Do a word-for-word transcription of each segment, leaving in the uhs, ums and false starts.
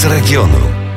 Puls Regionu.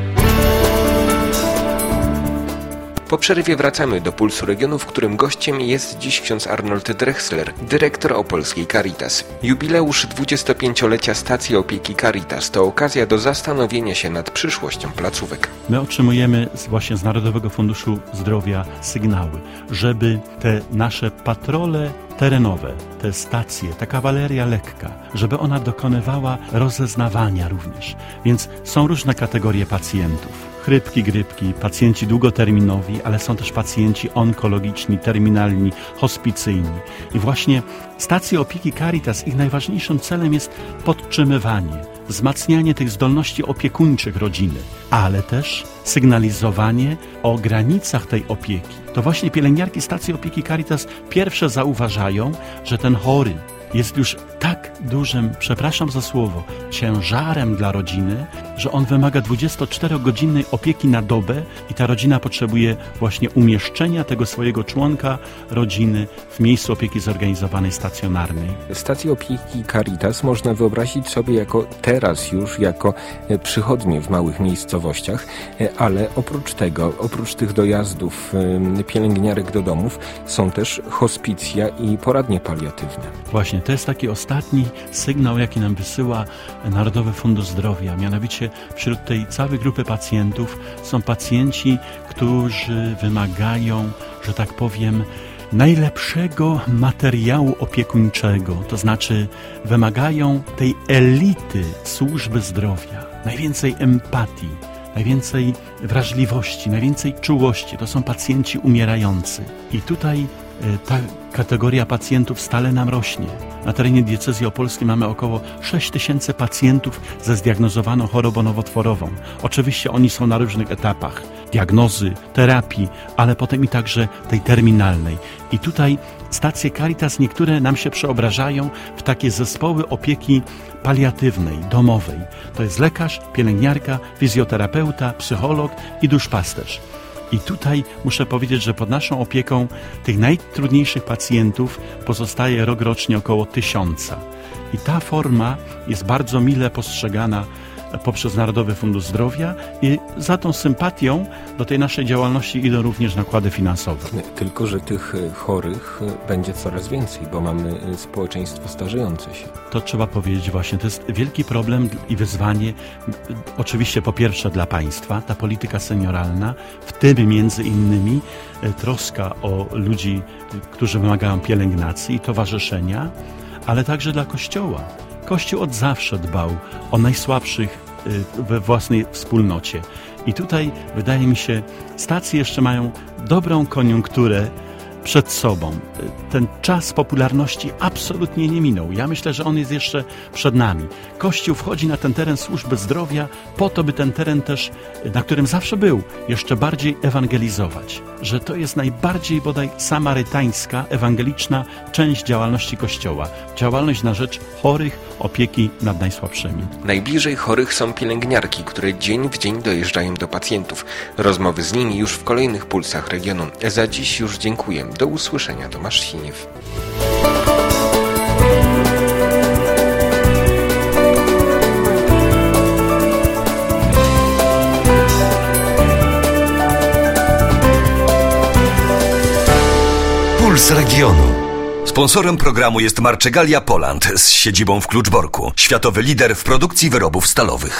Po przerwie wracamy do Pulsu Regionu, w którym gościem jest dziś ksiądz Arnold Drechsler, dyrektor opolskiej Caritas. Jubileusz dwudziestopięciolecia stacji opieki Caritas to okazja do zastanowienia się nad przyszłością placówek. My otrzymujemy właśnie z Narodowego Funduszu Zdrowia sygnały, żeby te nasze patrole terenowe, te stacje, ta kawaleria lekka, żeby ona dokonywała rozeznawania również. Więc są różne kategorie pacjentów. Chrypki, grypki, pacjenci długoterminowi, ale są też pacjenci onkologiczni, terminalni, hospicyjni. I właśnie stacje opieki Caritas, ich najważniejszym celem jest podtrzymywanie, wzmacnianie tych zdolności opiekuńczych rodziny, ale też sygnalizowanie o granicach tej opieki. To właśnie pielęgniarki stacji opieki Caritas pierwsze zauważają, że ten chory jest już tak dużym, przepraszam za słowo, ciężarem dla rodziny, że on wymaga dwudziestoczterogodzinnej opieki na dobę i ta rodzina potrzebuje właśnie umieszczenia tego swojego członka rodziny w miejscu opieki zorganizowanej stacjonarnej. Stacje opieki Caritas można wyobrazić sobie jako teraz już jako przychodnie w małych miejscowościach, ale oprócz tego, oprócz tych dojazdów pielęgniarek do domów są też hospicja i poradnie paliatywne. Właśnie, to jest taki ostatni sygnał, jaki nam wysyła Narodowy Fundusz Zdrowia. Mianowicie wśród tej całej grupy pacjentów są pacjenci, którzy wymagają, że tak powiem, najlepszego materiału opiekuńczego. To znaczy wymagają tej elity służby zdrowia, najwięcej empatii, najwięcej wrażliwości, najwięcej czułości. To są pacjenci umierający. I tutaj ta kategoria pacjentów stale nam rośnie. Na terenie diecezji opolskiej mamy około sześć tysięcy pacjentów ze zdiagnozowaną chorobą nowotworową. Oczywiście oni są na różnych etapach diagnozy, terapii, ale potem i także tej terminalnej. I tutaj stacje Caritas niektóre nam się przeobrażają w takie zespoły opieki paliatywnej, domowej. To jest lekarz, pielęgniarka, fizjoterapeuta, psycholog i duszpasterz. I tutaj muszę powiedzieć, że pod naszą opieką tych najtrudniejszych pacjentów pozostaje rokrocznie około tysiąca. I ta forma jest bardzo mile postrzegana poprzez Narodowy Fundusz Zdrowia i za tą sympatią do tej naszej działalności idą również nakłady finansowe. Tylko że tych chorych będzie coraz więcej, bo mamy społeczeństwo starzejące się. To trzeba powiedzieć właśnie, to jest wielki problem i wyzwanie, oczywiście po pierwsze dla państwa, ta polityka senioralna, w tym między innymi troska o ludzi, którzy wymagają pielęgnacji i towarzyszenia, ale także dla Kościoła. Kościół od zawsze dbał o najsłabszych we własnej wspólnocie. I tutaj, wydaje mi się, stacje jeszcze mają dobrą koniunkturę przed sobą. Ten czas popularności absolutnie nie minął. Ja myślę, że on jest jeszcze przed nami. Kościół wchodzi na ten teren służby zdrowia po to, by ten teren też, na którym zawsze był, jeszcze bardziej ewangelizować. Że to jest najbardziej bodaj samarytańska, ewangeliczna część działalności Kościoła. Działalność na rzecz chorych, opieki nad najsłabszymi. Najbliżej chorych są pielęgniarki, które dzień w dzień dojeżdżają do pacjentów. Rozmowy z nimi już w kolejnych Pulsach Regionu. Za dziś już dziękuję. Do usłyszenia. Tomasz Siniew. Puls Regionu. Sponsorem programu jest Marczegalia Poland z siedzibą w Kluczborku. Światowy lider w produkcji wyrobów stalowych.